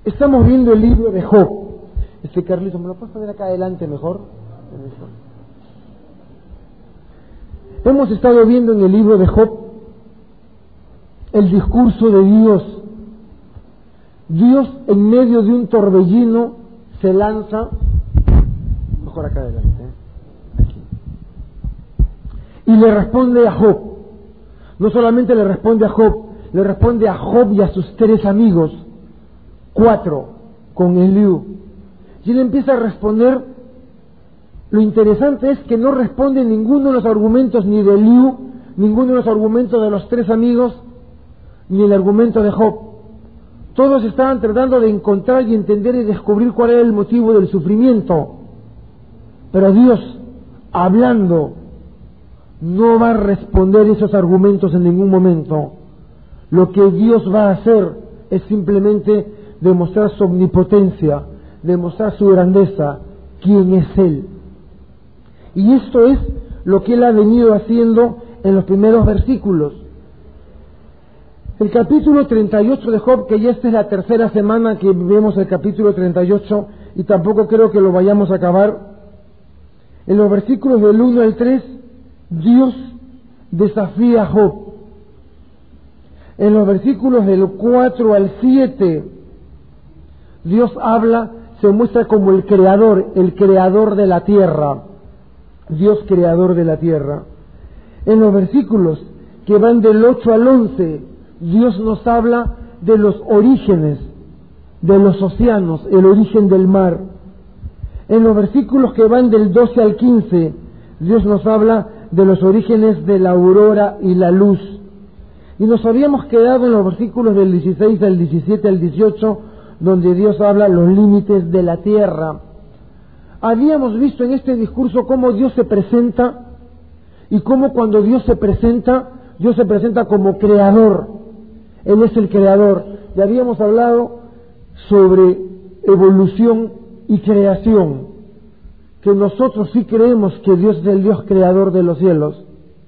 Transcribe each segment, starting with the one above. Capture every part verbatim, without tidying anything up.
Estamos viendo el libro de Job. Este Carlito, ¿me lo puedes poner acá adelante mejor? Hemos estado viendo en el libro de Job el discurso de Dios. Dios, en medio de un torbellino, se lanza, mejor acá adelante, ¿eh? Aquí, y le responde a Job. No solamente le responde a Job, le responde a Job y a sus tres amigos, cuatro, con Eliú. Y él empieza a responder. Lo interesante es que no responde ninguno de los argumentos ni de Eliú, ninguno de los argumentos de los tres amigos, ni el argumento de Job. Todos estaban tratando de encontrar y entender y descubrir cuál era el motivo del sufrimiento. Pero Dios, hablando, no va a responder esos argumentos en ningún momento. Lo que Dios va a hacer es simplemente demostrar su omnipotencia, demostrar su grandeza, quién es Él. Y esto es lo que Él ha venido haciendo en los primeros versículos. El capítulo treinta y ocho de Job, que ya esta es la tercera semana que vemos el capítulo treinta y ocho, y tampoco creo que lo vayamos a acabar. En los versículos del uno al tres, Dios desafía a Job. En los versículos del cuatro al siete, Dios habla, se muestra como el creador, el creador de la tierra. Dios creador de la tierra. En los versículos que van del ocho al once, Dios nos habla de los orígenes de los océanos, el origen del mar. En los versículos que van del doce al quince, Dios nos habla de los orígenes de la aurora y la luz. Y nos habíamos quedado en los versículos del dieciséis al diecisiete al dieciocho, donde Dios habla los límites de la tierra. Habíamos visto en este discurso cómo Dios se presenta y cómo cuando Dios se presenta, Dios se presenta como creador. Él es el creador. Ya habíamos hablado sobre evolución y creación, que nosotros sí creemos que Dios es el Dios creador de los cielos.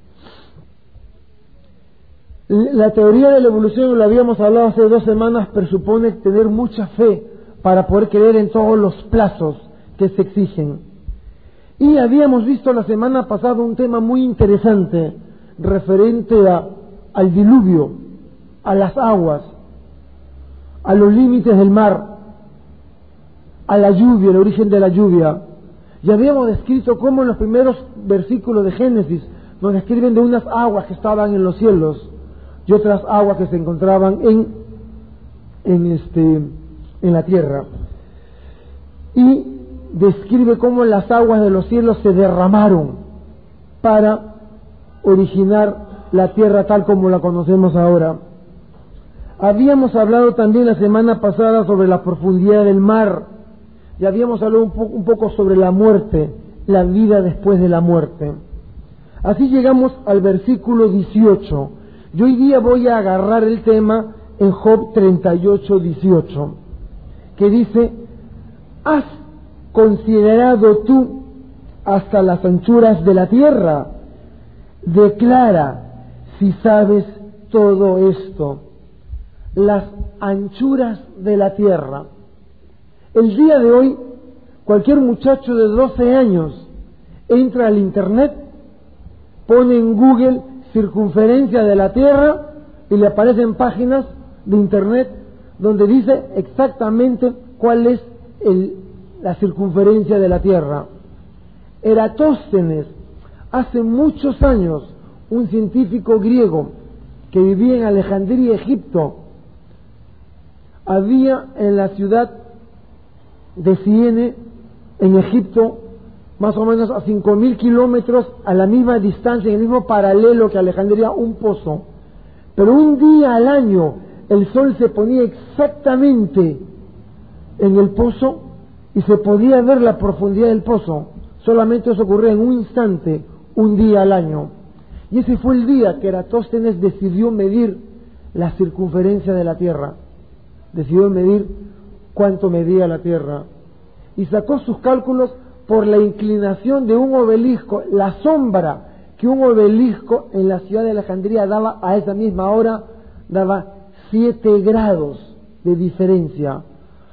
La teoría de la evolución, lo habíamos hablado hace dos semanas, presupone tener mucha fe para poder creer en todos los plazos que se exigen. Y habíamos visto la semana pasada un tema muy interesante referente a, al diluvio, a las aguas, a los límites del mar, a la lluvia, el origen de la lluvia. Y habíamos descrito cómo en los primeros versículos de Génesis nos describen de unas aguas que estaban en los cielos y otras aguas que se encontraban en, en, este, en la tierra. Y describe cómo las aguas de los cielos se derramaron para originar la tierra tal como la conocemos ahora. Habíamos hablado también la semana pasada sobre la profundidad del mar y habíamos hablado un, po- un poco sobre la muerte, la vida después de la muerte. Así llegamos al versículo dieciocho. Y hoy día voy a agarrar el tema en Job treinta y ocho, dieciocho, que dice: ¿has considerado tú hasta las anchuras de la tierra? Declara si sabes todo esto. Las anchuras de la tierra. El día de hoy, cualquier muchacho de doce años entra al internet, pone en Google circunferencia de la tierra y le aparecen páginas de internet donde dice exactamente cuál es el, la circunferencia de la tierra. Eratóstenes, hace muchos años, un científico griego que vivía en Alejandría, Egipto, había en la ciudad de Siene, en Egipto, más o menos a cinco mil kilómetros, a la misma distancia, en el mismo paralelo que Alejandría, un pozo. Pero un día al año el sol se ponía exactamente en el pozo y se podía ver la profundidad del pozo. Solamente eso ocurría en un instante, un día al año. Y ese fue el día que Eratóstenes decidió medir la circunferencia de la Tierra. Decidió medir cuánto medía la Tierra. Y sacó sus cálculos por la inclinación de un obelisco, la sombra que un obelisco en la ciudad de Alejandría daba a esa misma hora, daba siete grados de diferencia.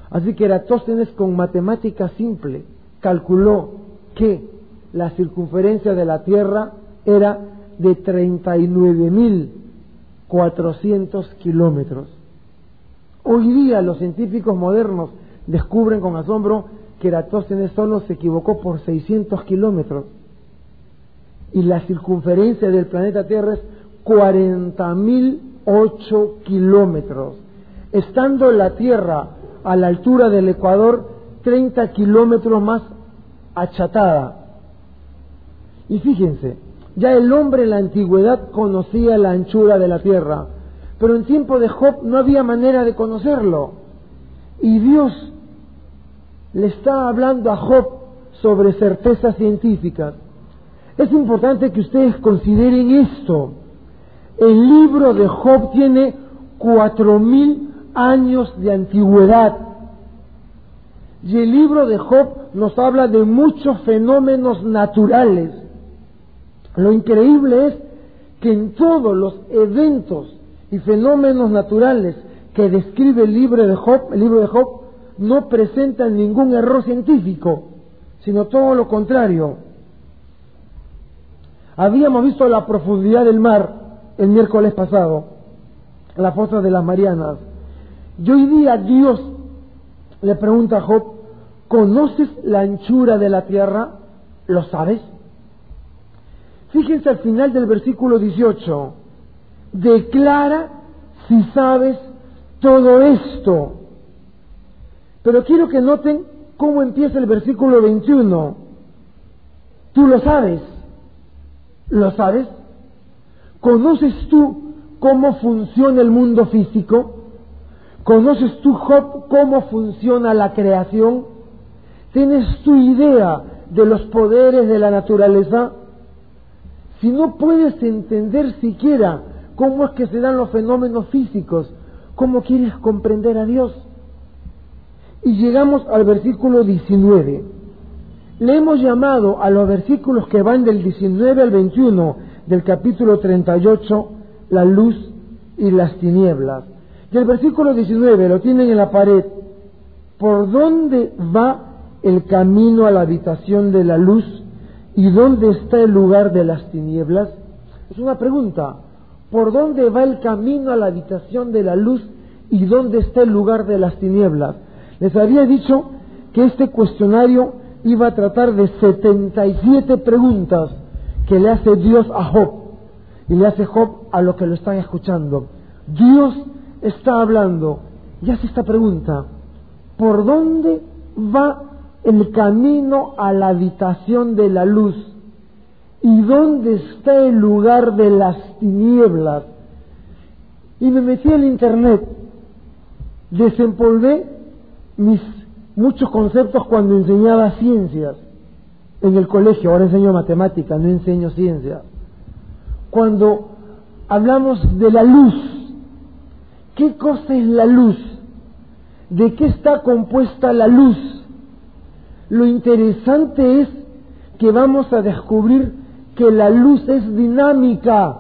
Así que Eratóstenes, con matemática simple, calculó que la circunferencia de la Tierra era de treinta y nueve mil cuatrocientos kilómetros. Hoy día los científicos modernos descubren con asombro que Eratóstenes solo se equivocó por seiscientos kilómetros y la circunferencia del planeta Tierra es cuarenta mil ocho kilómetros, estando la Tierra a la altura del Ecuador treinta kilómetros más achatada. Y fíjense, ya el hombre en la antigüedad conocía la anchura de la Tierra, pero en tiempo de Job no había manera de conocerlo. Y Dios le está hablando a Job sobre certezas científicas. Es importante que ustedes consideren esto. El libro de Job tiene cuatro mil años de antigüedad. Y el libro de Job nos habla de muchos fenómenos naturales. Lo increíble es que en todos los eventos y fenómenos naturales que describe el libro de Job, el libro de Job no presenta ningún error científico, sino todo lo contrario. Habíamos visto la profundidad del mar el miércoles pasado, la fosa de las Marianas. Y hoy día Dios le pregunta a Job: ¿conoces la anchura de la tierra? ¿Lo sabes? Fíjense al final del versículo dieciocho. Declara si sabes todo esto. Pero quiero que noten cómo empieza el versículo veintiuno. Tú lo sabes. ¿Lo sabes? ¿Conoces tú cómo funciona el mundo físico? ¿Conoces tú, Job, cómo funciona la creación? ¿Tienes tu idea de los poderes de la naturaleza? Si no puedes entender siquiera cómo es que se dan los fenómenos físicos, ¿cómo quieres comprender a Dios? Y llegamos al versículo diecinueve. Le hemos llamado a los versículos que van del diecinueve al veintiuno del capítulo treinta y ocho, la luz y las tinieblas. Y el versículo diecinueve lo tienen en la pared. ¿Por dónde va el camino a la habitación de la luz y dónde está el lugar de las tinieblas? Es una pregunta. ¿Por dónde va el camino a la habitación de la luz y dónde está el lugar de las tinieblas? Les había dicho que este cuestionario iba a tratar de setenta y siete preguntas que le hace Dios a Job, y le hace Job a los que lo están escuchando. Dios está hablando y hace esta pregunta: ¿por dónde va el camino a la habitación de la luz y dónde está el lugar de las tinieblas? Y me metí al internet, desempolvé mis muchos conceptos cuando enseñaba ciencias en el colegio. Ahora enseño matemática, no enseño ciencia. Cuando hablamos de la luz, ¿qué cosa es la luz? ¿De qué está compuesta la luz? Lo interesante es que vamos a descubrir que la luz es dinámica,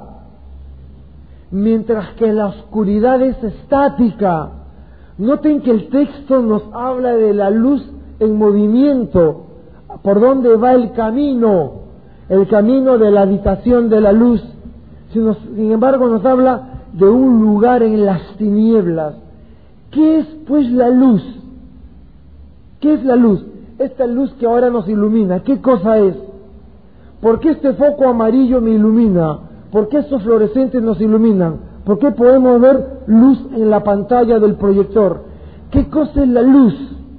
mientras que la oscuridad es estática. Noten que el texto nos habla de la luz en movimiento. ¿Por dónde va el camino? El camino de la habitación de la luz. Sin embargo, nos habla de un lugar en las tinieblas. ¿Qué es, pues, la luz? ¿Qué es la luz? Esta luz que ahora nos ilumina, ¿qué cosa es? ¿Por qué este foco amarillo me ilumina? ¿Por qué estos fluorescentes nos iluminan? ¿Por qué podemos ver luz en la pantalla del proyector? ¿Qué cosa es la luz?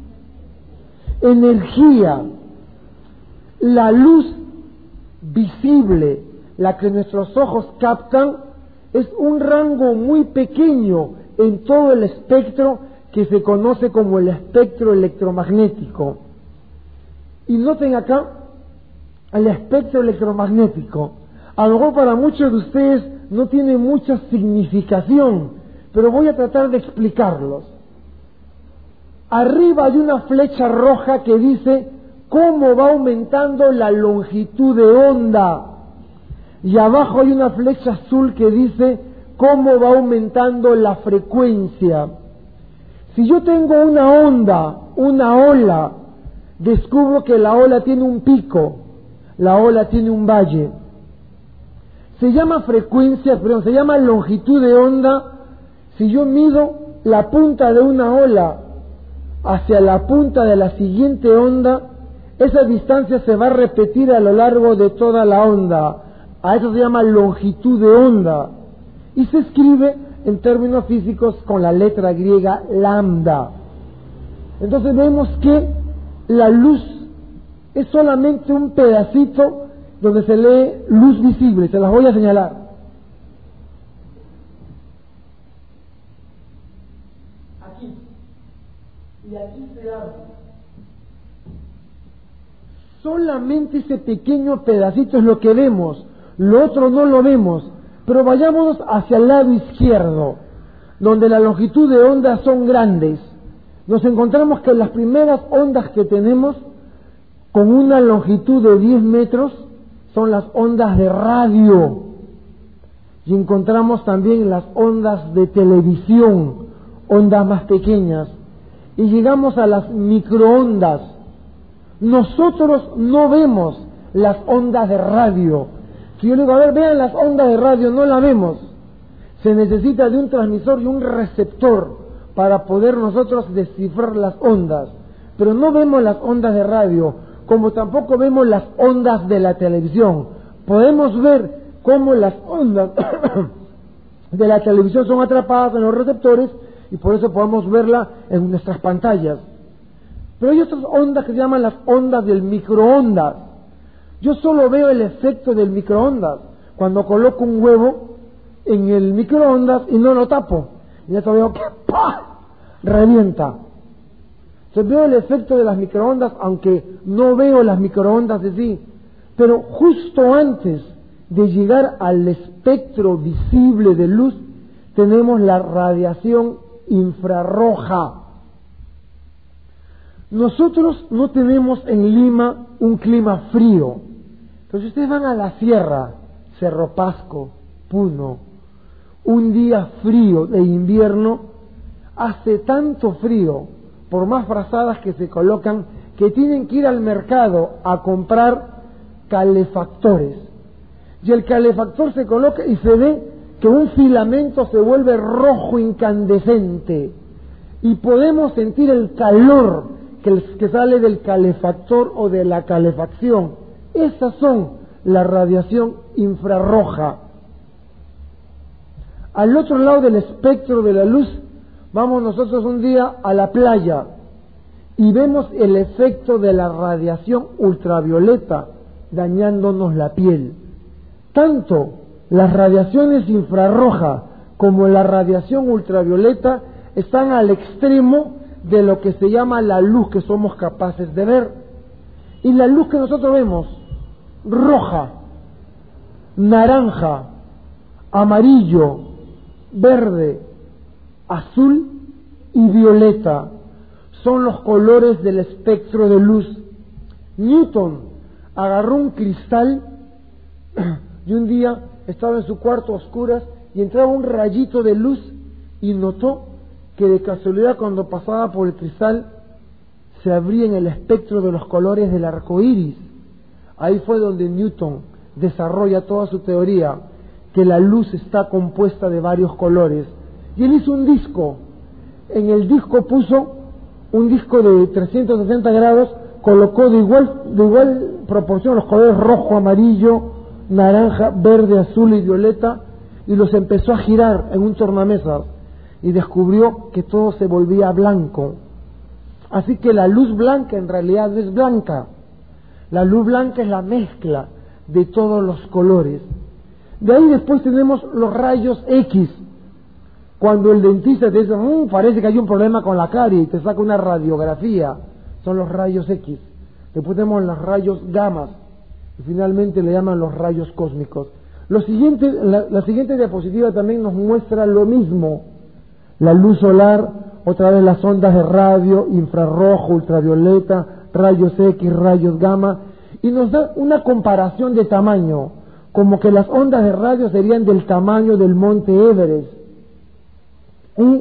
Energía. La luz visible, la que nuestros ojos captan, es un rango muy pequeño en todo el espectro que se conoce como el espectro electromagnético. Y noten acá el espectro electromagnético. A lo mejor para muchos de ustedes no tiene mucha significación, pero voy a tratar de explicarlos. Arriba hay una flecha roja que dice cómo va aumentando la longitud de onda, y abajo hay una flecha azul que dice cómo va aumentando la frecuencia. Si yo tengo una onda, una ola, descubro que la ola tiene un pico, la ola tiene un valle. Se llama frecuencia, perdón, se llama longitud de onda si yo mido la punta de una ola hacia la punta de la siguiente onda. Esa distancia se va a repetir a lo largo de toda la onda. A eso se llama longitud de onda. Y se escribe en términos físicos con la letra griega lambda. Entonces vemos que la luz es solamente un pedacito donde se lee luz visible. Se las voy a señalar. Aquí. Y aquí se abre. Solamente ese pequeño pedacito es lo que vemos, lo otro no lo vemos, pero vayámonos hacia el lado izquierdo, donde la longitud de ondas son grandes. Nos encontramos que las primeras ondas que tenemos, con una longitud de diez metros, son las ondas de radio, y encontramos también las ondas de televisión, ondas más pequeñas, y llegamos a las microondas. Nosotros no vemos las ondas de radio. Si yo le digo, a ver, vean las ondas de radio, no la vemos. Se necesita de un transmisor y un receptor para poder nosotros descifrar las ondas. Pero no vemos las ondas de radio, como tampoco vemos las ondas de la televisión. Podemos ver cómo las ondas de la televisión son atrapadas en los receptores y por eso podemos verla en nuestras pantallas. Pero hay otras ondas que se llaman las ondas del microondas. Yo solo veo el efecto del microondas cuando coloco un huevo en el microondas y no lo tapo. Y ya veo que ¡pah! Revienta. Entonces veo el efecto de las microondas, aunque no veo las microondas de sí. Pero justo antes de llegar al espectro visible de luz, tenemos la radiación infrarroja. Nosotros no tenemos en Lima un clima frío. Entonces ustedes van a la sierra, Cerro Pasco, Puno, un día frío de invierno, hace tanto frío, por más frazadas que se colocan, que tienen que ir al mercado a comprar calefactores. Y el calefactor se coloca y se ve que un filamento se vuelve rojo incandescente y podemos sentir el calor que, que sale del calefactor o de la calefacción. Esas son la radiación infrarroja. Al otro lado del espectro de la luz, vamos nosotros un día a la playa y vemos el efecto de la radiación ultravioleta dañándonos la piel. Tanto las radiaciones infrarrojas como la radiación ultravioleta están al extremo de lo que se llama la luz que somos capaces de ver. Y la luz que nosotros vemos, roja, naranja, amarillo, verde, azul y violeta, son los colores del espectro de luz. Newton agarró un cristal y un día estaba en su cuarto a oscuras y entraba un rayito de luz y notó que de casualidad cuando pasaba por el cristal se abría en el espectro de los colores del arco iris. Ahí fue donde Newton desarrolla toda su teoría, que la luz está compuesta de varios colores. Y él hizo un disco. En el disco puso un disco de trescientos sesenta grados, colocó de igual, de igual proporción los colores rojo, amarillo, naranja, verde, azul y violeta, y los empezó a girar en un tornamesas y descubrió que todo se volvía blanco. Así que la luz blanca en realidad no es blanca. La luz blanca es la mezcla de todos los colores. De ahí después tenemos los rayos X. Cuando el dentista te dice, mmm, parece que hay un problema con la carie, y te saca una radiografía, son los rayos X. Después tenemos los rayos gamma, y finalmente le llaman los rayos cósmicos. Lo siguiente, la, la siguiente diapositiva también nos muestra lo mismo. La luz solar, otra vez las ondas de radio, infrarrojo, ultravioleta, rayos X, rayos gamma, y nos da una comparación de tamaño, como que las ondas de radio serían del tamaño del monte Everest, y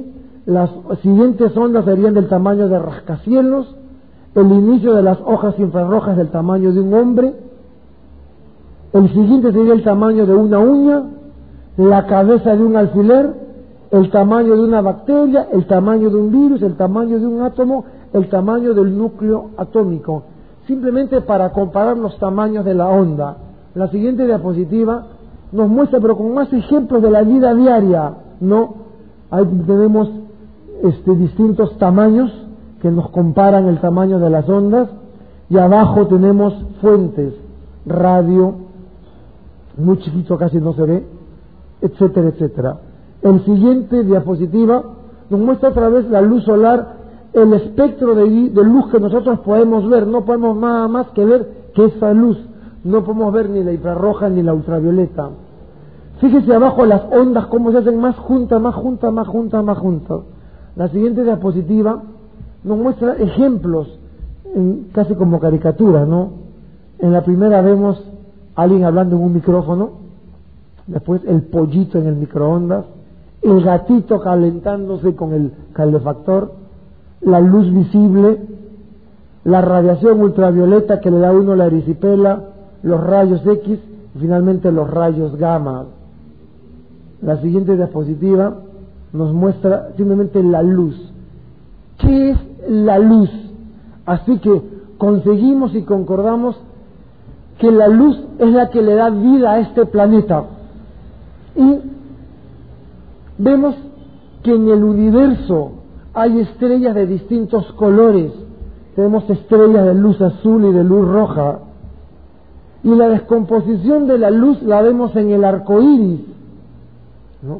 Las siguientes ondas serían del tamaño de rascacielos, el inicio de las hojas infrarrojas del tamaño de un hombre, el siguiente sería el tamaño de una uña, la cabeza de un alfiler, el tamaño de una bacteria, el tamaño de un virus, el tamaño de un átomo, el tamaño del núcleo atómico, simplemente para comparar los tamaños de la onda. La siguiente diapositiva nos muestra, pero con más ejemplos de la vida diaria, ¿no? Ahí tenemos este, distintos tamaños que nos comparan el tamaño de las ondas, y abajo tenemos fuentes, radio, muy chiquito, casi no se ve, etcétera, etcétera. El siguiente diapositiva nos muestra otra vez la luz solar, el espectro de, de luz que nosotros podemos ver. No podemos nada más que ver que esa luz, no podemos ver ni la infrarroja ni la ultravioleta. Fíjese abajo las ondas cómo se hacen más juntas, más juntas, más juntas, más juntas. La siguiente diapositiva nos muestra ejemplos, en, casi como caricaturas, ¿no? En la primera vemos a alguien hablando en un micrófono, después el pollito en el microondas, el gatito calentándose con el calefactor, la luz visible, la radiación ultravioleta que le da a uno la erisipela, los rayos X y finalmente los rayos gamma. La siguiente diapositiva nos muestra simplemente la luz. ¿Qué es la luz? Así que conseguimos y concordamos que la luz es la que le da vida a este planeta. Y vemos que en el universo hay estrellas de distintos colores. Tenemos estrellas de luz azul y de luz roja. Y la descomposición de la luz la vemos en el arco iris, ¿no?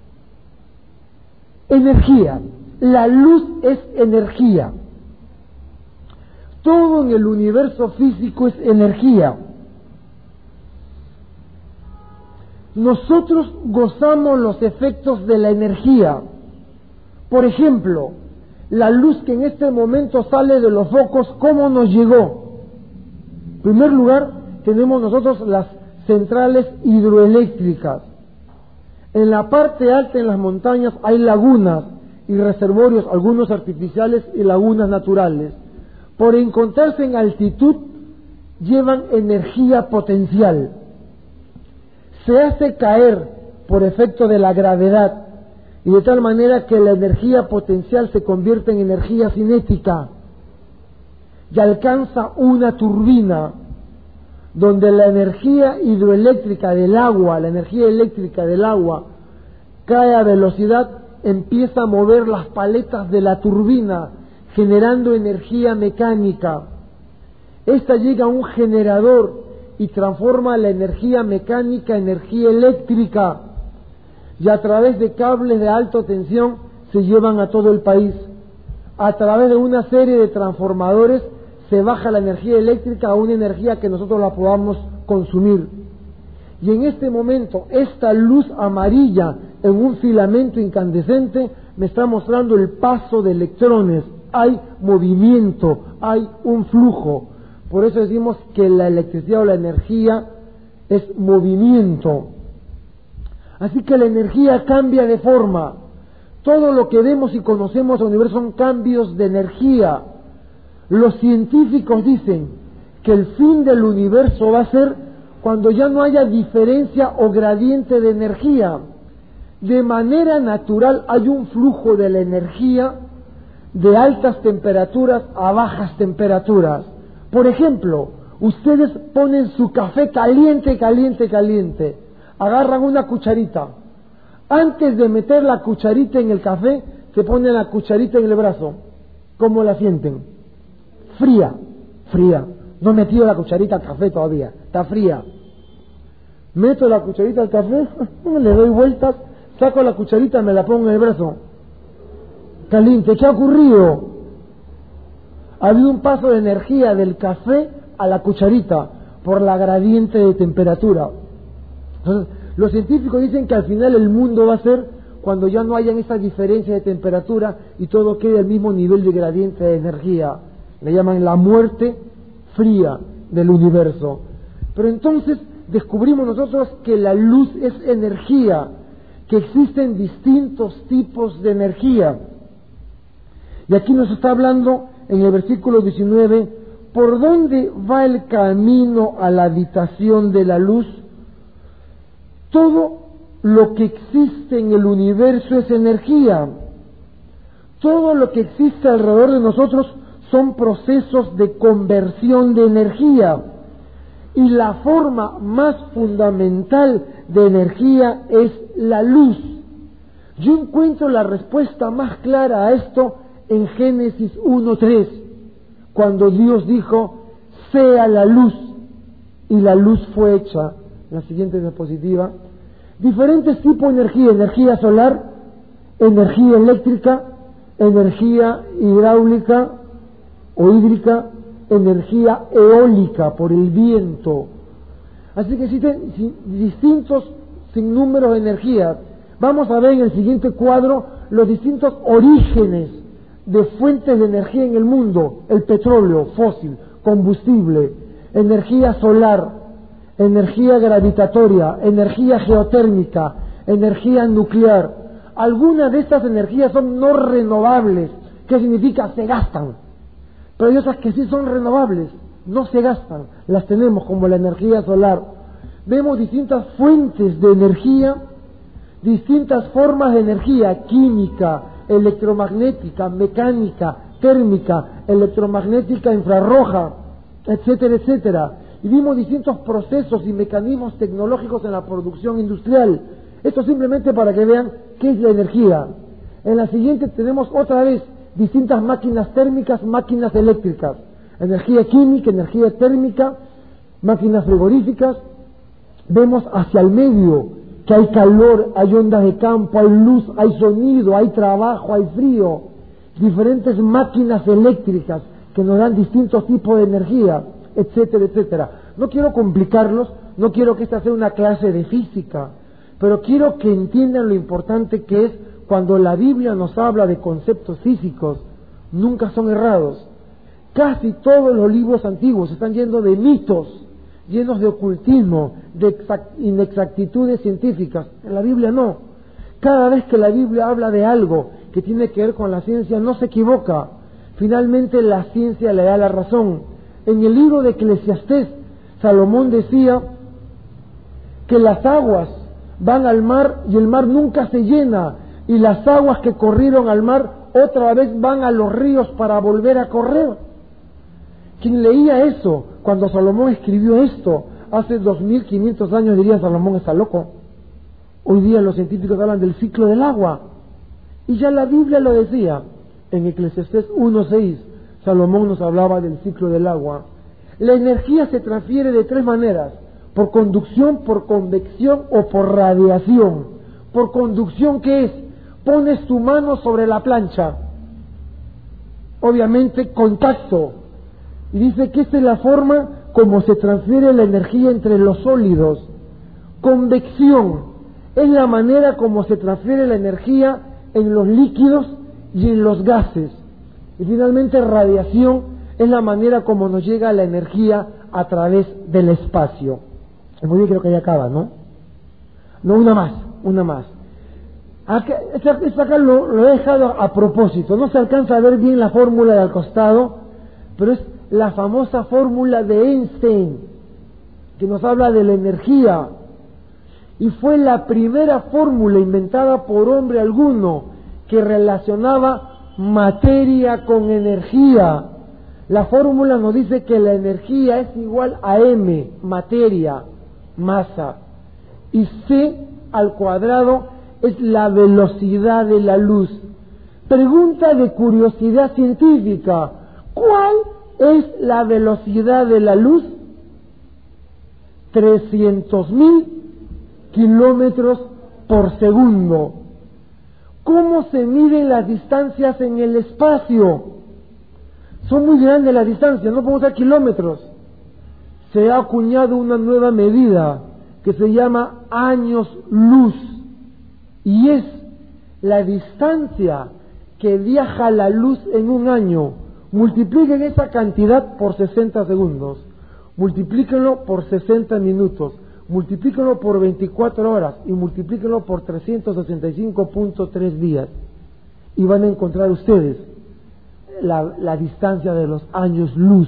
Energía. La luz es energía. Todo en el universo físico es energía. Nosotros gozamos los efectos de la energía. Por ejemplo, la luz que en este momento sale de los focos, ¿cómo nos llegó? En primer lugar, tenemos nosotros las centrales hidroeléctricas. En la parte alta, en las montañas, hay lagunas y reservorios, algunos artificiales y lagunas naturales. Por encontrarse en altitud, llevan energía potencial. Se hace caer por efecto de la gravedad, y de tal manera que la energía potencial se convierte en energía cinética y alcanza una turbina donde la energía hidroeléctrica del agua, la energía eléctrica del agua, cae a velocidad, empieza a mover las paletas de la turbina, generando energía mecánica. Esta llega a un generador y transforma la energía mecánica en energía eléctrica, y a través de cables de alta tensión se llevan a todo el país. A través de una serie de transformadores se baja la energía eléctrica a una energía que nosotros la podamos consumir. Y en este momento, esta luz amarilla en un filamento incandescente me está mostrando el paso de electrones. Hay movimiento, hay un flujo. Por eso decimos que la electricidad o la energía es movimiento. Así que la energía cambia de forma. Todo lo que vemos y conocemos del universo son cambios de energía. Los científicos dicen que el fin del universo va a ser cuando ya no haya diferencia o gradiente de energía. De manera natural hay un flujo de la energía de altas temperaturas a bajas temperaturas. Por ejemplo, ustedes ponen su café caliente, caliente, caliente. Agarran una cucharita. Antes de meter la cucharita en el café, se ponen la cucharita en el brazo. ¿Cómo la sienten? Fría, fría. No he metido la cucharita al café todavía, está fría. Meto la cucharita al café, le doy vueltas, saco la cucharita, me la pongo en el brazo. Caliente. ¿Qué ha ocurrido? Ha habido un paso de energía del café a la cucharita por la gradiente de temperatura. Entonces, los científicos dicen que al final el mundo va a ser cuando ya no hayan esas diferencias de temperatura y todo quede al mismo nivel de gradiente de energía. Le llaman la muerte fría del universo. Pero entonces descubrimos nosotros que la luz es energía, que existen distintos tipos de energía. Y aquí nos está hablando en el versículo diecinueve, ¿por dónde va el camino a la habitación de la luz? Todo lo que existe en el universo es energía. Todo lo que existe alrededor de nosotros son procesos de conversión de energía. Y la forma más fundamental de energía es la luz. Yo encuentro la respuesta más clara a esto en Génesis uno tres, cuando Dios dijo, sea la luz, y la luz fue hecha. La siguiente diapositiva. Diferentes tipos de energía: energía solar, energía eléctrica, energía hidráulica o hídrica, energía eólica por el viento. Así que existen distintos sinnúmeros de energías. Vamos a ver en el siguiente cuadro los distintos orígenes de fuentes de energía en el mundo: el petróleo fósil, combustible, energía solar, energía gravitatoria, energía geotérmica, energía nuclear. Algunas de estas energías son no renovables. ¿Qué significa? Se gastan. Pero hay otras que sí son renovables, no se gastan, las tenemos, como la energía solar. Vemos distintas fuentes de energía, distintas formas de energía: química, electromagnética, mecánica, térmica, electromagnética infrarroja, etcétera, etcétera. Y vimos distintos procesos y mecanismos tecnológicos en la producción industrial. Esto simplemente para que vean qué es la energía. En la siguiente tenemos otra vez distintas máquinas térmicas, máquinas eléctricas, energía química, energía térmica, máquinas frigoríficas. Vemos hacia el medio que hay calor, hay ondas de campo, hay luz, hay sonido, hay trabajo, hay frío. Diferentes máquinas eléctricas que nos dan distintos tipos de energía, etcétera, etcétera. No quiero complicarlos, no quiero que esta sea una clase de física, pero quiero que entiendan lo importante que es cuando la Biblia nos habla de conceptos físicos. Nunca son errados. Casi todos los libros antiguos están llenos de mitos, llenos de ocultismo, de inexactitudes científicas. En la Biblia no. Cada vez que la Biblia habla de algo que tiene que ver con la ciencia, no se equivoca. Finalmente la ciencia le da la razón. En el libro de Eclesiastés, Salomón decía que las aguas van al mar y el mar nunca se llena, y las aguas que corrieron al mar otra vez van a los ríos para volver a correr. Quien leía eso cuando Salomón escribió esto hace dos mil quinientos años diría: Salomón está loco. Hoy día los científicos hablan del ciclo del agua, y ya la Biblia lo decía. En Eclesiastés uno seis Salomón nos hablaba del ciclo del agua. La energía se transfiere de tres maneras: por conducción, por convección o por radiación. Por conducción, ¿qué es? Pones tu mano sobre la plancha, obviamente contacto, y dice que esta es la forma como se transfiere la energía entre los sólidos. Convección es la manera como se transfiere la energía en los líquidos y en los gases. Y finalmente radiación es la manera como nos llega la energía a través del espacio. Muy bien, creo que ya acaba, ¿no? No, una más, una más. Acá, esta acá lo, lo he dejado a propósito, no se alcanza a ver bien la fórmula de al costado, pero es la famosa fórmula de Einstein, que nos habla de la energía, y fue la primera fórmula inventada por hombre alguno que relacionaba materia con energía. La fórmula nos dice que la energía es igual a M, materia, masa, y C al cuadrado es la velocidad de la luz. Pregunta de curiosidad científica: ¿cuál es la velocidad de la luz? trescientos mil kilómetros por segundo. ¿Cómo se miden las distancias en el espacio? Son muy grandes las distancias, no podemos usar kilómetros. Se ha acuñado una nueva medida que se llama años luz, y es la distancia que viaja la luz en un año. Multipliquen esa cantidad por sesenta segundos, multiplíquenlo por sesenta minutos, multiplíquenlo por veinticuatro horas y multiplíquenlo por trescientos sesenta y cinco punto tres días y van a encontrar ustedes la, la distancia de los años luz.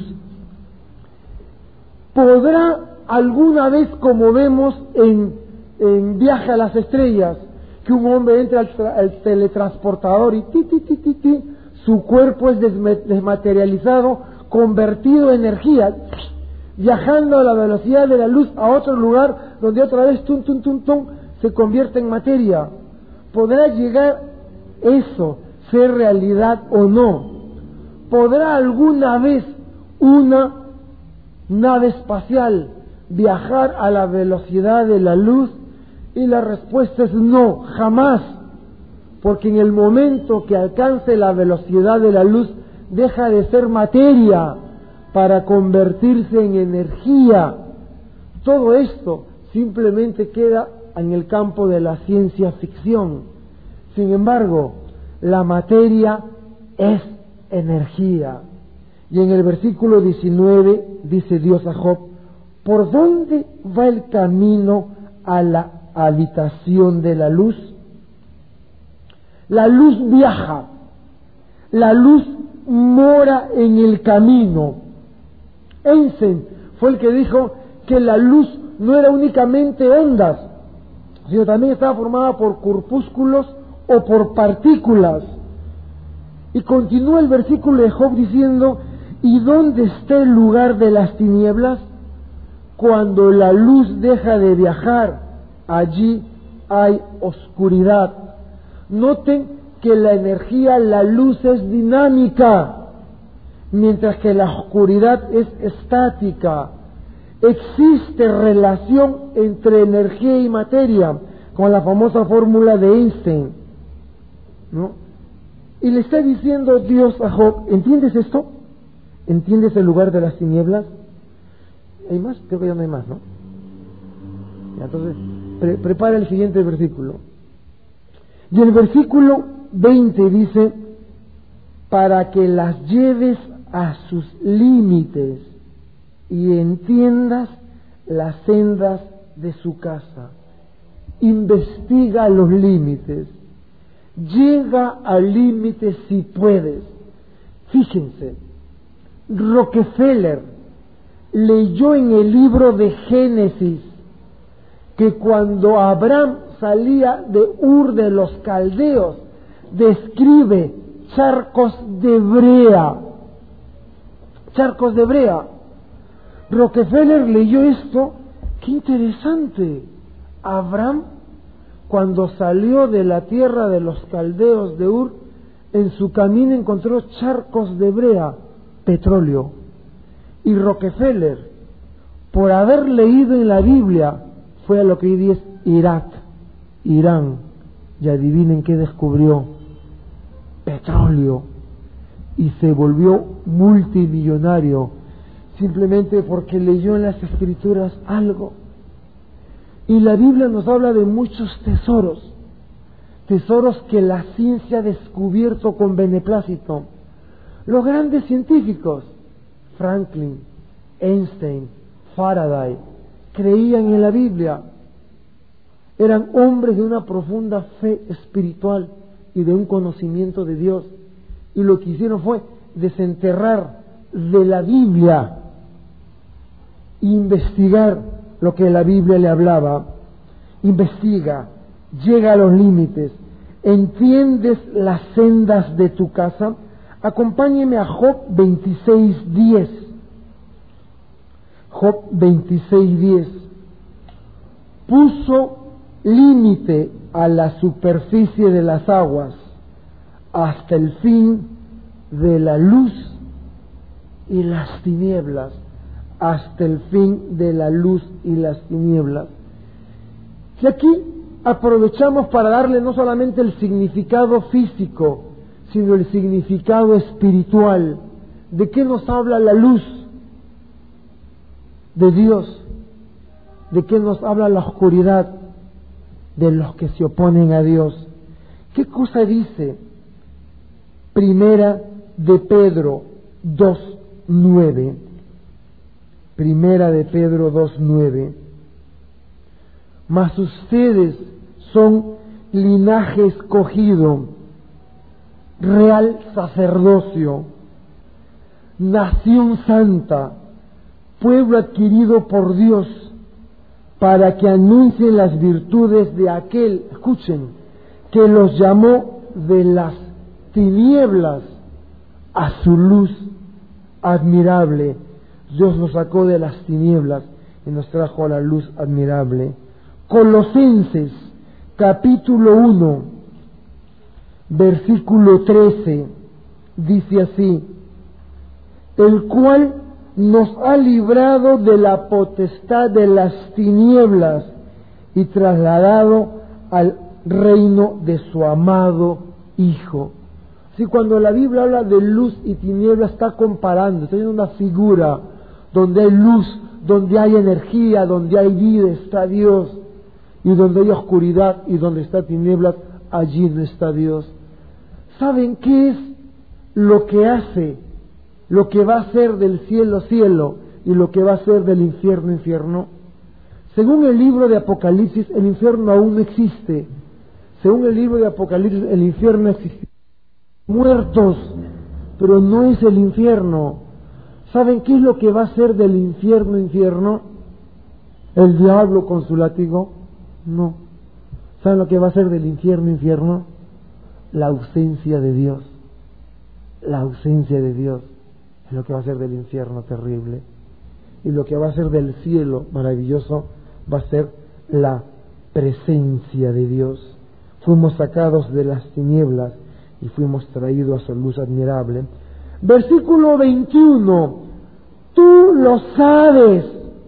¿Podrá alguna vez, como vemos en, en Viaje a las Estrellas, que un hombre entra al, tra- al teletransportador y ti, ti, ti, ti, ti, su cuerpo es desme- desmaterializado, convertido en energía, viajando a la velocidad de la luz a otro lugar donde otra vez tum, tum, tum, tum, se convierte en materia? ¿Podrá llegar eso, ser realidad o no? ¿Podrá alguna vez una nave espacial viajar a la velocidad de la luz? Y la respuesta es no, jamás, porque en el momento que alcance la velocidad de la luz deja de ser materia para convertirse en energía. Todo esto simplemente queda en el campo de la ciencia ficción. Sin embargo, la materia es energía. Y en el versículo diecinueve dice Dios a Job: ¿por dónde va el camino a la habitación de la luz? La luz viaja, la luz mora en el camino. Einstein fue el que dijo que la luz no era únicamente ondas, sino también estaba formada por corpúsculos o por partículas. Y continúa el versículo de Job diciendo: ¿y dónde está el lugar de las tinieblas? Cuando la luz deja de viajar, allí hay oscuridad. Noten que la energía, la luz es dinámica, mientras que la oscuridad es estática. Existe relación entre energía y materia, con la famosa fórmula de Einstein, ¿no? Y le está diciendo Dios a Job: ¿entiendes esto? ¿Entiendes el lugar de las tinieblas? ¿Hay más? Creo que ya no hay más, ¿no? Ya, entonces, pre- prepara el siguiente versículo. Y el versículo veinte dice: para que las lleves a sus límites y entiendas las sendas de su casa. Investiga los límites. Llega al límite si puedes. Fíjense, Rockefeller leyó en el libro de Génesis que cuando Abraham salía de Ur de los Caldeos, describe charcos de brea. Charcos de brea. Rockefeller leyó esto. ¡Qué interesante! Abraham, cuando salió de la tierra de los caldeos de Ur, en su camino encontró charcos de brea, petróleo. Y Rockefeller, por haber leído en la Biblia, fue a lo que hoy día es Irak, Irán, y adivinen qué descubrió: petróleo. Y se volvió multimillonario simplemente porque leyó en las Escrituras algo. Y la Biblia nos habla de muchos tesoros, tesoros que la ciencia ha descubierto con beneplácito. Los grandes científicos, Franklin, Einstein, Faraday, creían en la Biblia. Eran hombres de una profunda fe espiritual y de un conocimiento de Dios. Y lo que hicieron fue desenterrar de la Biblia e investigar lo que la Biblia le hablaba. Investiga, llega a los límites, entiendes las sendas de tu casa. Acompáñeme a Job veintiséis diez. Job veintiséis diez. Puso límite a la superficie de las aguas hasta el fin de la luz y las tinieblas, hasta el fin de la luz y las tinieblas. Y aquí aprovechamos para darle no solamente el significado físico, sino el significado espiritual. ¿De qué nos habla la luz? De Dios. ¿De qué nos habla la oscuridad? De los que se oponen a Dios. ¿Qué cosa dice Primera de Pedro dos nueve? Primera de Pedro dos nueve. mas ustedes son linaje escogido, real sacerdocio, nación santa, pueblo adquirido por Dios, para que anuncien las virtudes de aquel, escuchen, que los llamó de las tinieblas a su luz admirable. Dios nos sacó de las tinieblas y nos trajo a la luz admirable. Colosenses, capítulo uno, versículo trece, dice así: el cual nos ha librado de la potestad de las tinieblas y trasladado al reino de su amado Hijo. Así, cuando la Biblia habla de luz y tinieblas, está comparando, está viendo una figura donde hay luz, donde hay energía, donde hay vida, está Dios, y donde hay oscuridad y donde está tinieblas, allí no está Dios. ¿Saben qué es lo que hace, lo que va a ser del cielo cielo y lo que va a ser del infierno infierno? Según el libro de Apocalipsis, el infierno aún no existe. Según el libro de Apocalipsis, el infierno existe. Muertos, pero no es el infierno. ¿Saben qué es lo que va a ser del infierno infierno? ¿El diablo con su látigo? No. ¿Saben lo que va a ser del infierno infierno? La ausencia de Dios. La ausencia de Dios es lo que va a ser del infierno terrible. Y lo que va a ser del cielo maravilloso va a ser la presencia de Dios. Fuimos sacados de las tinieblas y fuimos traídos a su luz admirable. Versículo veintiuno: tú lo sabes,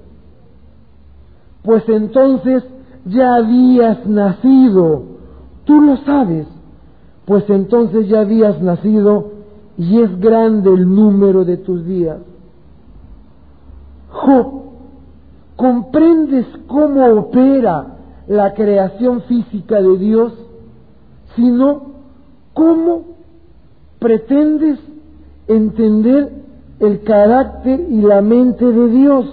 pues entonces ya habías nacido. Tú lo sabes, pues entonces ya habías nacido y es grande el número de tus días. Job, ¿comprendes cómo opera la creación física de Dios? Si no, ¿cómo pretendes entender el carácter y la mente de Dios?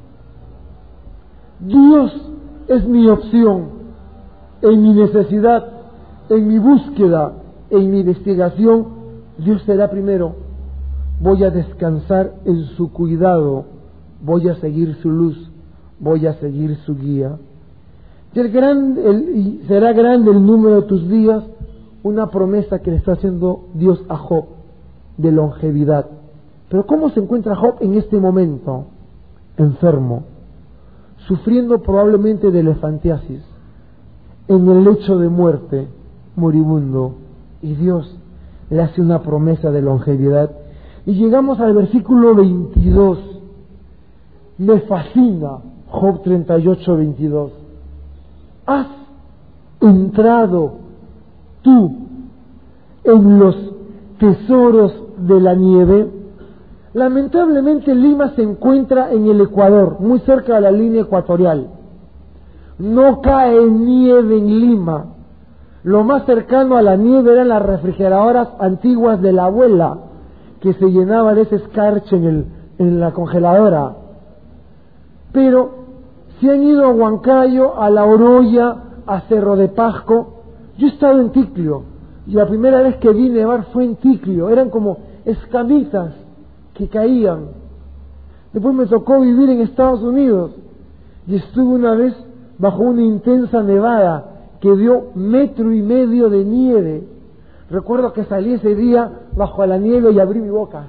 Dios es mi opción, en mi necesidad, en mi búsqueda, en mi investigación. Dios será primero. Voy a descansar en su cuidado, voy a seguir su luz, voy a seguir su guía. Y, el gran, el, y será grande el número de tus días, una promesa que le está haciendo Dios a Job de longevidad. Pero ¿cómo se encuentra Job en este momento? Enfermo, sufriendo probablemente de elefantiasis, en el lecho de muerte, moribundo, y Dios le hace una promesa de longevidad. Y llegamos al versículo veintidós. Me fascina Job treinta y ocho, veintidós. Has entrado tú en los tesoros de la nieve. Lamentablemente Lima se encuentra en el Ecuador, muy cerca de la línea ecuatorial. No cae nieve en Lima. Lo más cercano a la nieve eran las refrigeradoras antiguas de la abuela, que se llenaba de ese escarche en, el, en la congeladora. Pero si han ido a Huancayo, a La Oroya, a Cerro de Pasco, yo he estado en Ticlio, y la primera vez que vi nevar fue en Ticlio. Eran como escamitas que caían. Después me tocó vivir en Estados Unidos y estuve una vez bajo una intensa nevada que dio metro y medio de nieve. Recuerdo que salí ese día bajo la nieve y abrí mi boca.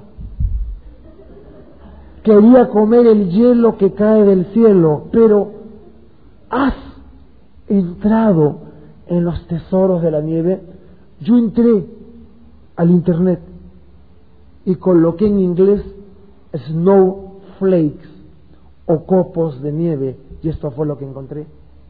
Quería comer el hielo que cae del cielo, pero has entrado en los tesoros de la nieve. Yo entré al internet y coloqué en inglés snowflakes o copos de nieve, y esto fue lo que encontré.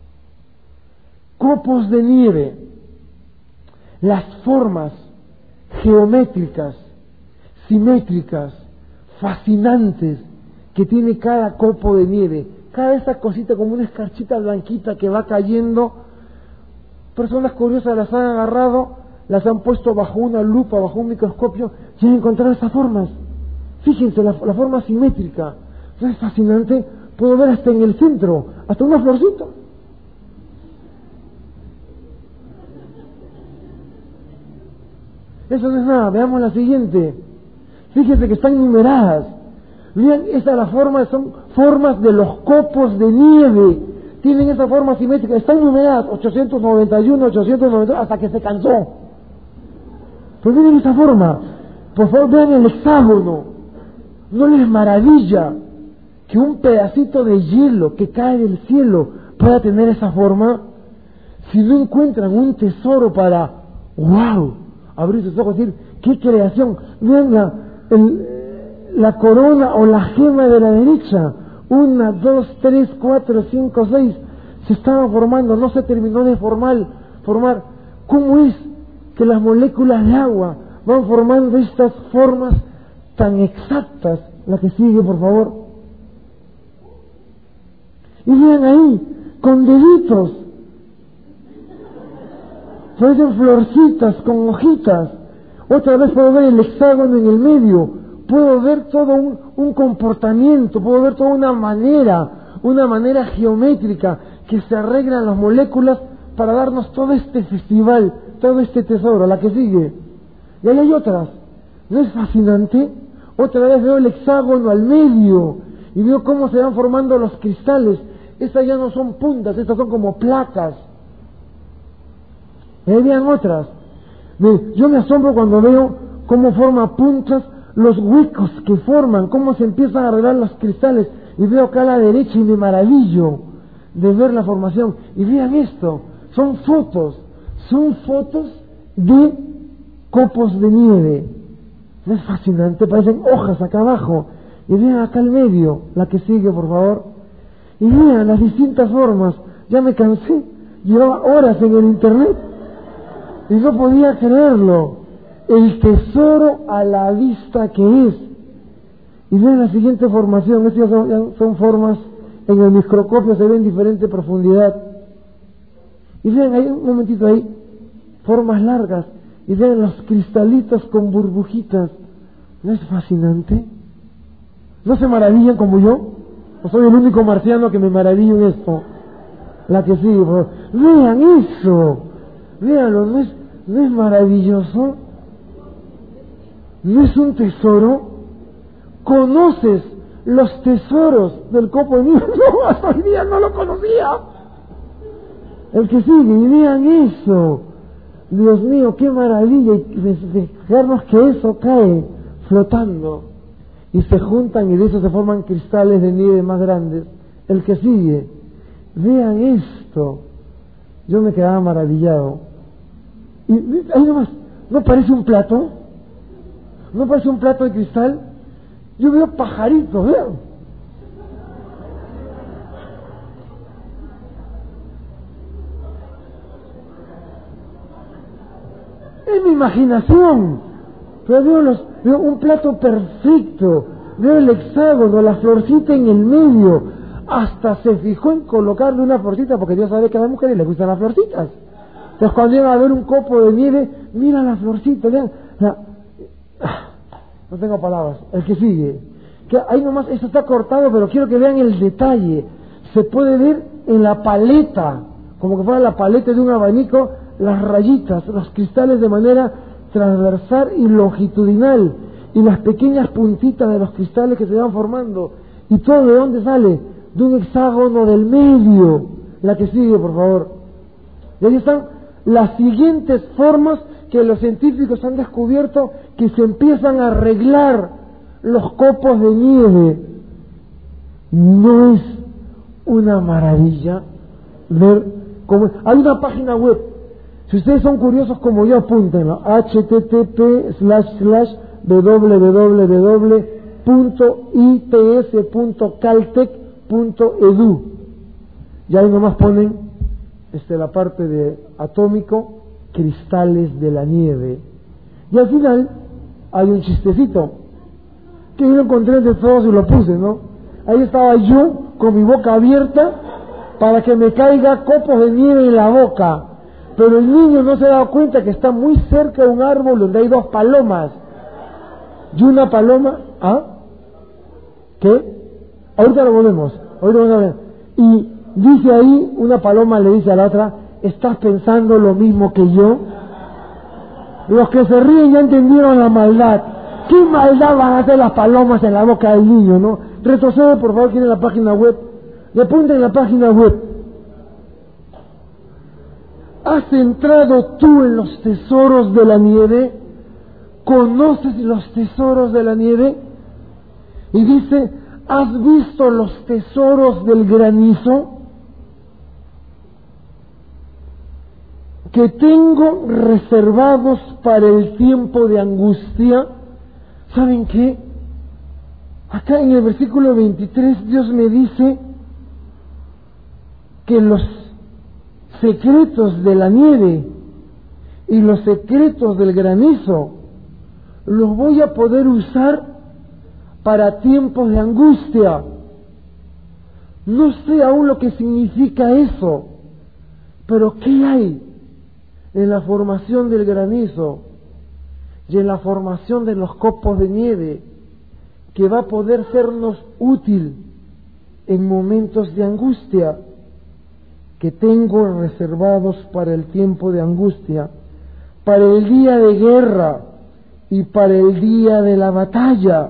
Copos de nieve, las formas geométricas, simétricas, fascinantes que tiene cada copo de nieve, cada esa cosita como una escarchita blanquita que va cayendo. Personas curiosas las han agarrado, las han puesto bajo una lupa, bajo un microscopio, y han encontrado esas formas. Fíjense, la, la forma simétrica, es fascinante. Puedo ver hasta en el centro, hasta una florcita. Eso no es nada. Veamos la siguiente. Fíjense que están numeradas. Vean, esta es la forma, son formas de los copos de nieve. Tienen esa forma simétrica. Están numeradas ochocientos noventa y uno, ochocientos noventa y dos, hasta que se cansó. Pues miren esa forma. Por favor, vean el hexágono. ¿No les maravilla que un pedacito de hielo que cae del cielo pueda tener esa forma? Si no encuentran un tesoro para, wow, abrir sus ojos y decir, qué creación. Vean la, el, la corona o la gema de la derecha. Una, dos, tres, cuatro, cinco, seis. Se estaba formando, no se terminó de formar. formar. ¿Cómo es que las moléculas de agua van formando estas formas tan exactas? La que sigue, por favor. Y vean ahí, con deditos. Parecen florcitas con hojitas. Otra vez puedo ver el hexágono en el medio. Puedo ver todo un, un comportamiento, puedo ver toda una manera, una manera geométrica que se arreglan las moléculas para darnos todo este festival, todo este tesoro. La que sigue. Y ahí hay otras. ¿No es fascinante? Otra vez veo el hexágono al medio y veo cómo se van formando los cristales. Estas ya no son puntas, estas son como placas. Y ahí vean otras. Yo me asombro cuando veo cómo forma puntas los huecos que forman, cómo se empiezan a arreglar los cristales. Y veo acá a la derecha y me maravillo de ver la formación. Y vean esto, son fotos, son fotos de copos de nieve. ¿No es fascinante? Parecen hojas acá abajo. Y vean acá al medio, la que sigue, por favor. Y vean las distintas formas. Ya me cansé, llevaba horas en el internet y no podía creerlo. El tesoro a la vista que es. Y vean la siguiente formación. Estas son, son formas, en el microscopio se ven diferente profundidad. Y vean ahí, un momentito ahí, formas largas. Y vean los cristalitos con burbujitas. ¿No es fascinante? ¿No se maravillan como yo? ¿O soy el único marciano que me maravillo en esto? La que sigue, por favor. Vean eso. Véanlo, ¿no es, no es maravilloso? ¿No es un tesoro? ¿Conoces los tesoros del copo de nieve? No, hasta hoy día no lo conocía. El que sigue, y vean eso. Dios mío, qué maravilla. Y fijarnos que eso cae flotando y se juntan y de eso se forman cristales de nieve más grandes. El que sigue, vean esto. Yo me quedaba maravillado. Y ahí nomás, ¿no parece un plato? ¿No parece un plato de cristal? Yo veo pajaritos, vean. Es mi imaginación. Pero veo, los, veo un plato perfecto. Veo el hexágono, la florcita en el medio. Hasta se fijó en colocarle una florcita, porque Dios sabe que a las mujeres les gustan las florcitas. Entonces cuando llega a ver un copo de nieve, mira la florcita, vean. La... No tengo palabras. El que sigue. Que ahí nomás, esto está cortado, pero quiero que vean el detalle. Se puede ver en la paleta, como que fuera la paleta de un abanico, las rayitas, los cristales de manera transversal y longitudinal, y las pequeñas puntitas de los cristales que se van formando. ¿Y todo de dónde sale? De un hexágono del medio. La que sigue, por favor. Y ahí están las siguientes formas que los científicos han descubierto que se empiezan a arreglar los copos de nieve. ¿No es una maravilla ver cómo? Hay una página web. Si ustedes son curiosos como yo, apúntenlo. H T T P slash slash w w w punto i t s punto caltech punto e d u. Y ahí nomás ponen este, la parte de atómico, cristales de la nieve. Y al final hay un chistecito que yo lo encontré entre todos y lo puse, ¿no? Ahí estaba yo con mi boca abierta para que me caiga copos de nieve en la boca. Pero el niño no se ha dado cuenta que está muy cerca de un árbol donde hay dos palomas. Y una paloma... ¿Ah? ¿Qué? Ahorita lo volvemos. Ahorita lo volvemos. Y dice ahí, una paloma le dice a la otra, ¿estás pensando lo mismo que yo? Los que se ríen ya entendieron la maldad. ¿Qué maldad van a hacer las palomas en la boca del niño, no? Retrocede, por favor, tiene la página web. Le apunta en la página web. ¿Has entrado tú en los tesoros de la nieve? ¿Conoces los tesoros de la nieve? Y dice, ¿has visto los tesoros del granizo? Que tengo reservados para el tiempo de angustia. ¿Saben qué? Acá en el versículo veintitrés Dios me dice que los secretos de la nieve y los secretos del granizo los voy a poder usar para tiempos de angustia. No sé aún lo que significa eso, pero ¿qué hay en la formación del granizo y en la formación de los copos de nieve que va a poder sernos útil en momentos de angustia? Que tengo reservados para el tiempo de angustia, para el día de guerra y para el día de la batalla.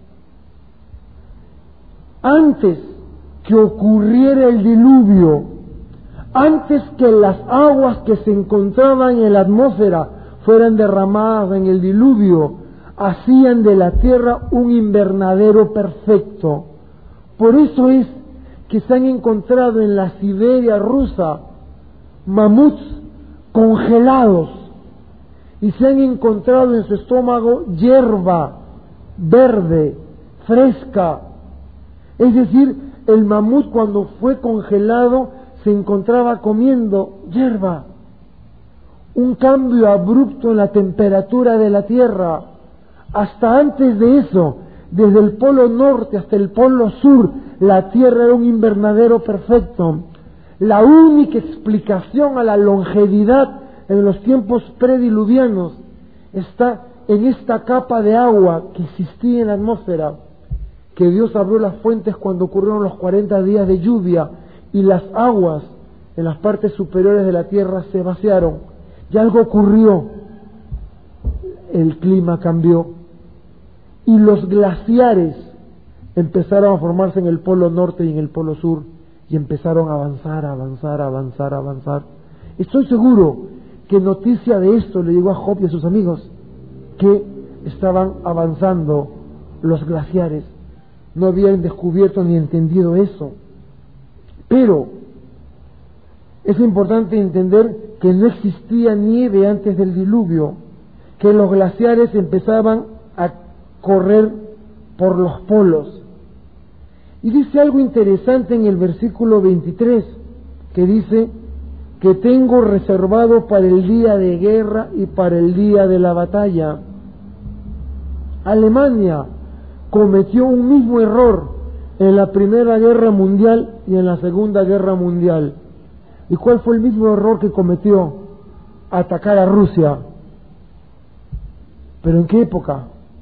Antes que ocurriera el diluvio, antes que las aguas que se encontraban en la atmósfera fueran derramadas en el diluvio, hacían de la tierra un invernadero perfecto. Por eso es que se han encontrado en la Siberia rusa mamuts congelados y se han encontrado en su estómago hierba verde, fresca. Es decir, el mamut cuando fue congelado se encontraba comiendo hierba. Un cambio abrupto en la temperatura de la tierra. Hasta antes de eso, desde el polo norte hasta el polo sur, la tierra era un invernadero perfecto. La única explicación a la longevidad en los tiempos prediluvianos está en esta capa de agua que existía en la atmósfera, que Dios abrió las fuentes cuando ocurrieron los cuarenta días de lluvia y las aguas en las partes superiores de la tierra se vaciaron. Y algo ocurrió, el clima cambió y los glaciares empezaron a formarse en el polo norte y en el polo sur y empezaron a avanzar, avanzar, avanzar, avanzar. Estoy seguro que noticia de esto le llegó a Job y a sus amigos, que estaban avanzando los glaciares. No habían descubierto ni entendido eso. Pero es importante entender que no existía nieve antes del diluvio, que los glaciares empezaban a correr por los polos. Y dice algo interesante en el versículo veintitrés, que dice que tengo reservado para el día de guerra y para el día de la batalla. Alemania cometió un mismo error en la Primera Guerra Mundial y en la Segunda Guerra Mundial. ¿Y cuál fue el mismo error que cometió? Atacar a Rusia. ¿Pero en qué época?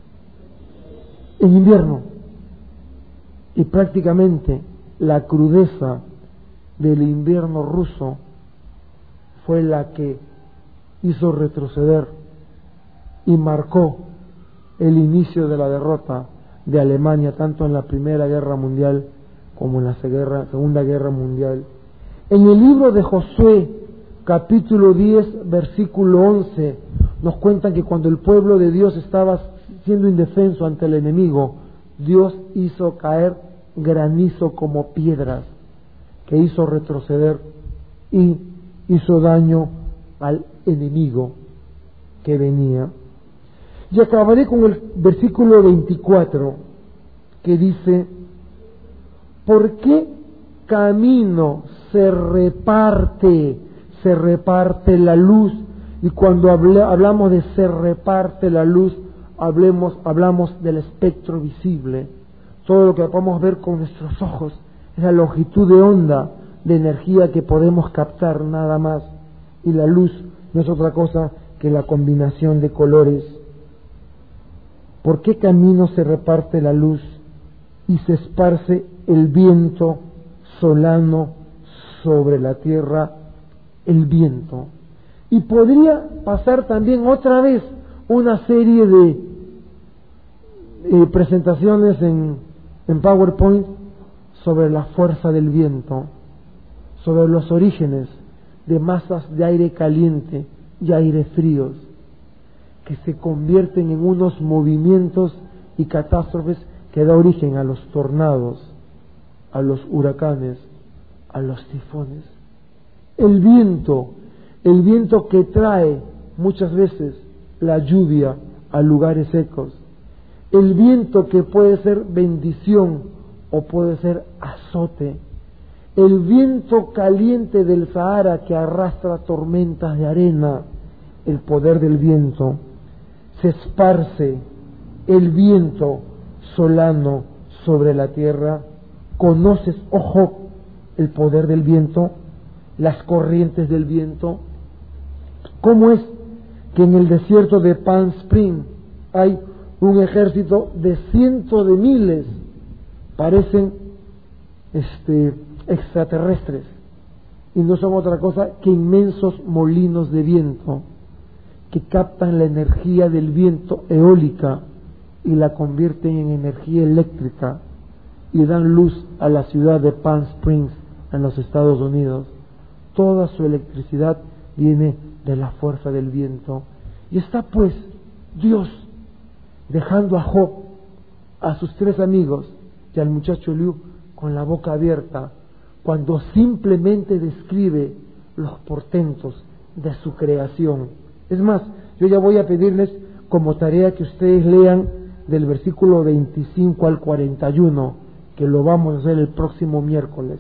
En invierno. Y prácticamente la crudeza del invierno ruso fue la que hizo retroceder y marcó el inicio de la derrota de Alemania, tanto en la Primera Guerra Mundial como en la Segunda Guerra Mundial. En el libro de Josué, capítulo diez, versículo once, nos cuentan que cuando el pueblo de Dios estaba siendo indefenso ante el enemigo, Dios hizo caer granizo como piedras, que hizo retroceder y hizo daño al enemigo que venía. Y acabaré con el versículo veinticuatro, que dice: ¿por qué camino se reparte, se reparte la luz? Y cuando hable, hablamos de se reparte la luz, hablemos, hablamos del espectro visible, todo lo que podemos ver con nuestros ojos, es la longitud de onda de energía que podemos captar nada más, y la luz no es otra cosa que la combinación de colores. ¿Por qué camino se reparte la luz y se esparce el viento solano sobre la tierra? El viento. Y podría pasar también otra vez una serie de eh, presentaciones en, en PowerPoint sobre la fuerza del viento, sobre los orígenes de masas de aire caliente y aire fríos, que se convierten en unos movimientos y catástrofes que da origen a los tornados, a los huracanes, a los tifones. El viento, el viento que trae muchas veces la lluvia a lugares secos, el viento que puede ser bendición o puede ser azote, el viento caliente del Sahara que arrastra tormentas de arena, el poder del viento. Se esparce el viento solano sobre la tierra. ¿Conoces, ojo, el poder del viento, las corrientes del viento? ¿Cómo es que en el desierto de Palm Springs hay un ejército de cientos de miles, parecen este, extraterrestres, y no son otra cosa que inmensos molinos de viento que captan la energía del viento eólica y la convierten en energía eléctrica y dan luz a la ciudad de Palm Springs en los Estados Unidos? Toda su electricidad viene de la fuerza del viento. Y está pues Dios dejando a Job, a sus tres amigos y al muchacho Eliú con la boca abierta, cuando simplemente describe los portentos de su creación. Es más, yo ya voy a pedirles como tarea que ustedes lean del versículo veinticinco al cuarenta y uno, que lo vamos a hacer el próximo miércoles.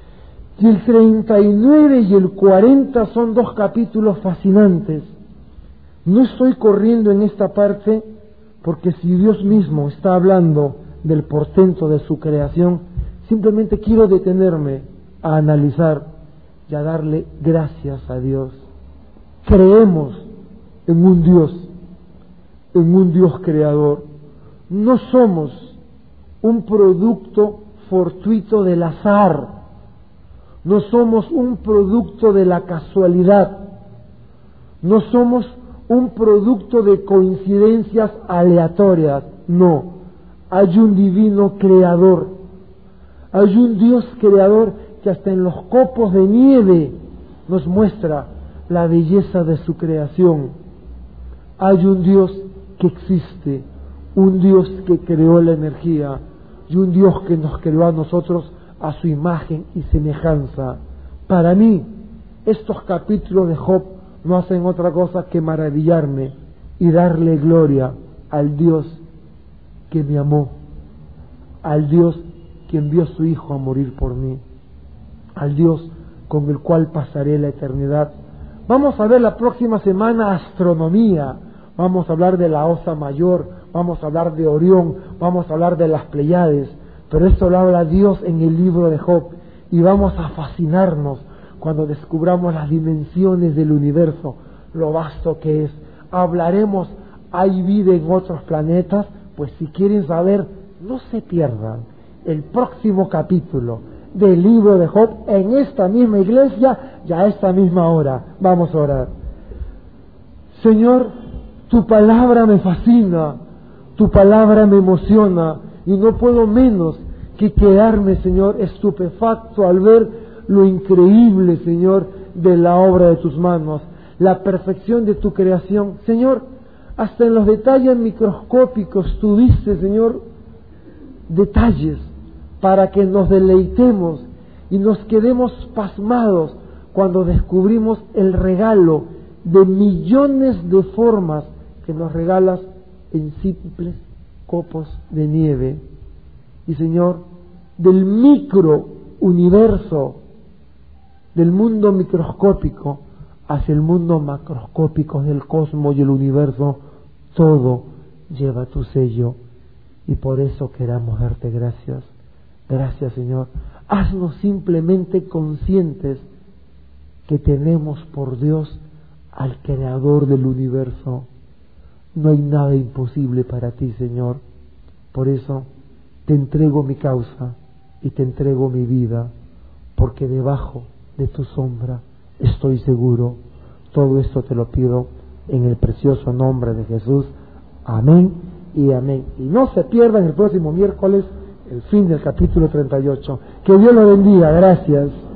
Y el treinta y nueve y el cuarenta son dos capítulos fascinantes. No estoy corriendo en esta parte porque si Dios mismo está hablando del portento de su creación, simplemente quiero detenerme a analizar y a darle gracias a Dios. Creemos en un Dios, en un Dios creador. No somos un producto fortuito del azar, no somos un producto de la casualidad, no somos un producto de coincidencias aleatorias, no, hay un divino creador, hay un Dios creador que hasta en los copos de nieve nos muestra la belleza de su creación. Hay un Dios que existe, un Dios que creó la energía y un Dios que nos creó a nosotros a su imagen y semejanza. Para mí, estos capítulos de Job no hacen otra cosa que maravillarme y darle gloria al Dios que me amó, al Dios que envió a su Hijo a morir por mí, al Dios con el cual pasaré la eternidad. Vamos a ver la próxima semana astronomía, vamos a hablar de la Osa Mayor, vamos a hablar de Orión, vamos a hablar de las Pleiades, pero esto lo habla Dios en el libro de Job, y vamos a fascinarnos cuando descubramos las dimensiones del universo, lo vasto que es. Hablaremos, ¿hay vida en otros planetas? Pues si quieren saber, no se pierdan el próximo capítulo del libro de Job en esta misma iglesia y a esta misma hora. Vamos a orar. Señor, tu palabra me fascina, tu palabra me emociona y no puedo menos que quedarme, Señor, estupefacto al ver lo increíble, Señor, de la obra de tus manos, la perfección de tu creación. Señor, hasta en los detalles microscópicos tú diste, Señor, detalles para que nos deleitemos y nos quedemos pasmados cuando descubrimos el regalo de millones de formas que nos regalas en simples copos de nieve. Y Señor, del micro universo, del mundo microscópico hacia el mundo macroscópico del cosmos y el universo, todo lleva tu sello, y por eso queramos darte gracias. Gracias, Señor. Haznos simplemente conscientes que tenemos por Dios al Creador del universo. No hay nada imposible para ti, Señor. Por eso te entrego mi causa y te entrego mi vida, porque debajo de tu sombra estoy seguro, Todo esto te lo pido en el precioso nombre de Jesús. Amén y amén. Y no se pierdan el próximo miércoles el fin del capítulo treinta y ocho. Que Dios lo bendiga. Gracias.